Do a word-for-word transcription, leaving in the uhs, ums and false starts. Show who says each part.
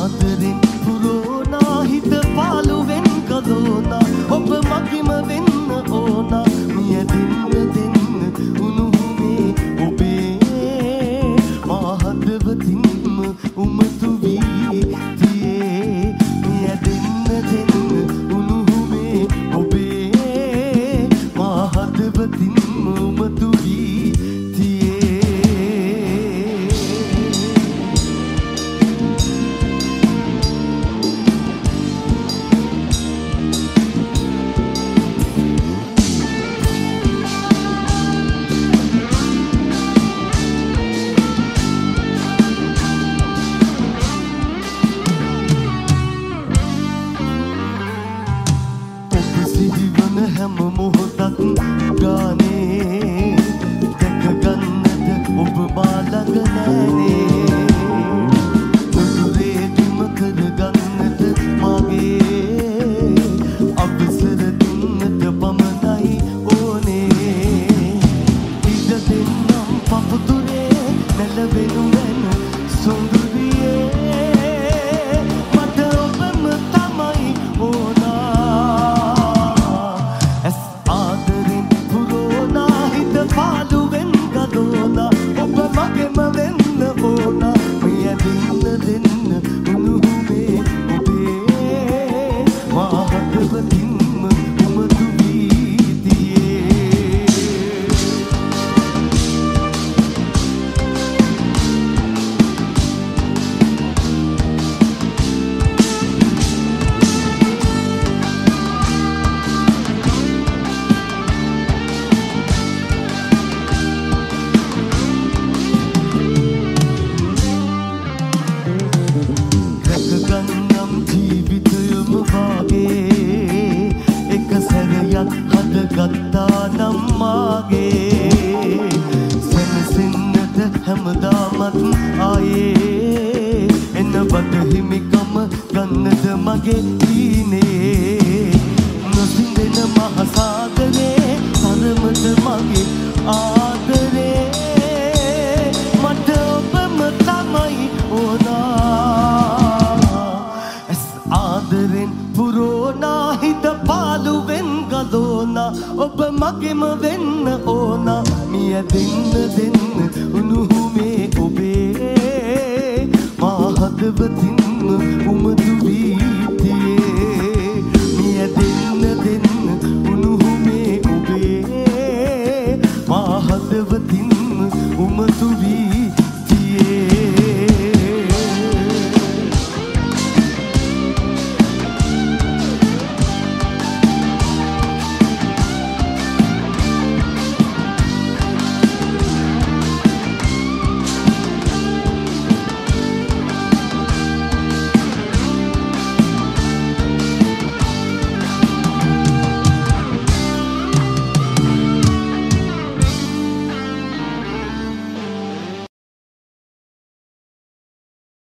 Speaker 1: ආදරෙන් පුරෝනා හිත පාළුවෙන් කදෝනා ඔබ මගිම වෙන්න ඕනා මිය දෙන්න දෙන්න උණුහුමේ ඔබේ මා හදවතින්ම උමතු වී තියේ මිය දෙන්න දෙන්න උණුහුමේ ඔබේ මා හදවතින්ම උමතු වී හැම මොහොතක් ගානේ දැක ගන්නද ඔබ මා ළඟ නෑනේ නුදුරේ දිම කර ගන්නද මගේ අවසර දෙන්නද පමණයි ඕනේ ඉඩ දෙන්නම් පපුතුරේ නැලවෙනු වෙන සොඳුරියේ මට ඔබම තමයි ඕනා පාළුවෙන් ගදෝනා ඔබ මගෙම වෙන්න ඕනා මිය දෙන්න දෙන්න උණුහුමේ ඔබේ මා හදවතින්ම උමතු වී තියේ හදගත්තා නම් මාගේ සැනසෙන්නට හැමදාමත් ආයේ එන්න බඩ හිමිකම ගන්නද මගේ ඊනේ නොසිඳෙන මහ සාගරේ තරමට මගේ ආදරේ මට ඔබම තමයි ඕනා ඇස් ආදරෙන් පුරෝනා හිත පාළුවෙන් ගදෝනා ඔබ මගෙම වෙන්න ඕනා මිය දෙන්න දෙන්න උණුහුමේ ඔබේ මා හදවතින්